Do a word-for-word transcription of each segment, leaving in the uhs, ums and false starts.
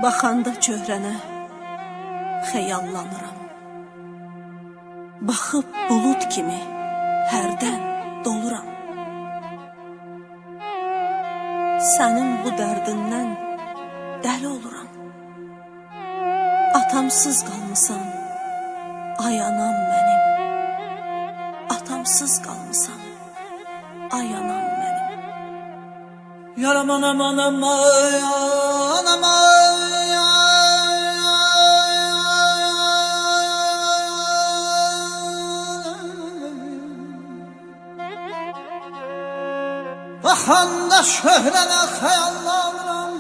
Baxanda çöhrənə xəyallanıram. Baxıb bulut kimi hərdən doluram. Sənin bu dərdindən dəli oluram. Atamsız qalmısan, ay anam mənim. Atamsız qalmısan, ay anam mənim. Yaram anam anam ay anam ay baxanda şöhrənə xəyallanıram.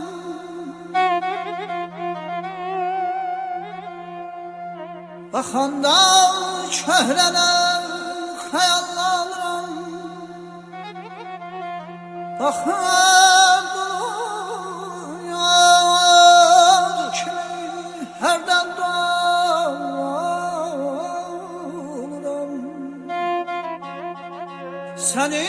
Baxanda şöhrənə xəyallanıram. Baxan yağdı kimi hərdən doluram. Səni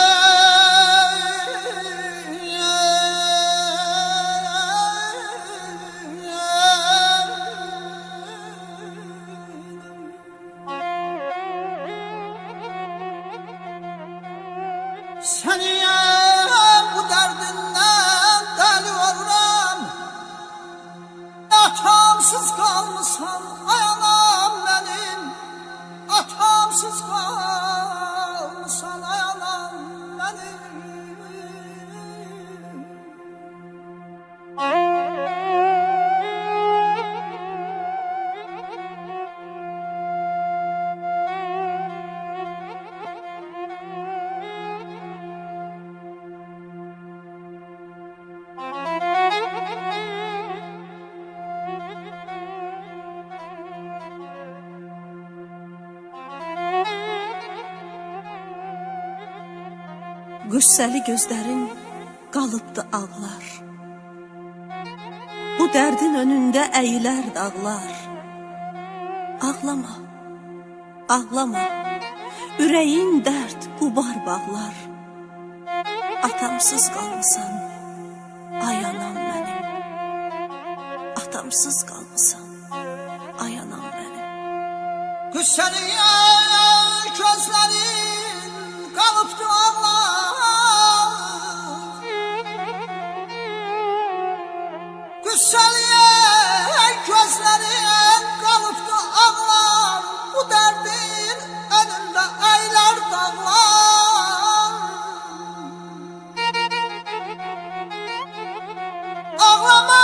Seniye bu derdinden deli oluram. Atamsız kalmışsan ay anam benim. Atamsız kalmışsan ay anam benim. Qüssəli gözlərin qalıbdı ağlar. Bu dərdin önündə əyilər dağlar. Ağlama, ağlama, ürəyin dərd qubar bağlar. Atamsız qalmısan, ay anam mənim. Atamsız qalmısan, ay anam mənim. Qüssəli gözlərin qalıbdı ağlar. Güsseliye gözlerin kalıptı ağlar. Bu derdin önünde eyler dağlar. Ağlama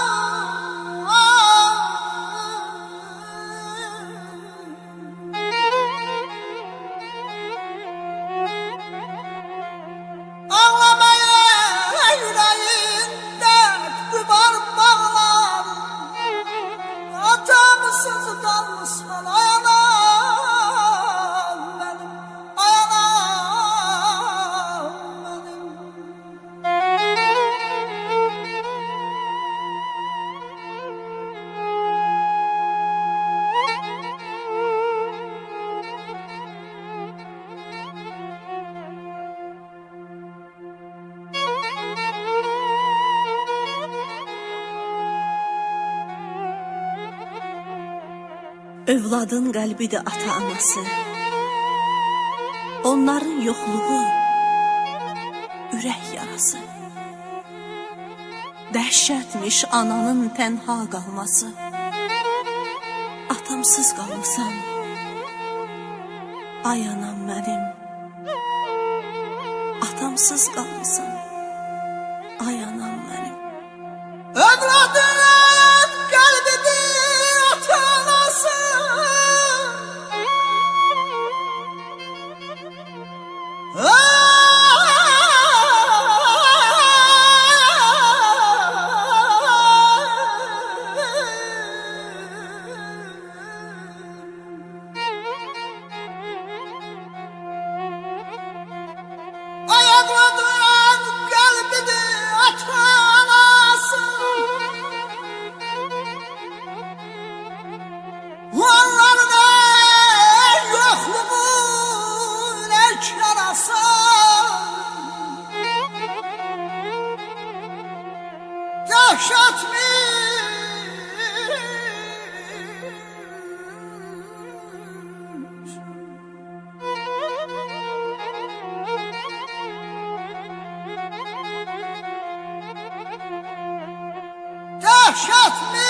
Övladın qəlbidir ata-anası. Onların yoxluğu ürək yarası. Dəhşətmiş ananın tənha qalması. Atamsız qalmısan, ay anam mənim. Atamsız qalmısan, ay anam mənim. Övladın qəlbidir ata-anası. Ayakladın kalbini ata-anası. Varlarına yokluğun eşarası. Dehşet mi dehşet mi?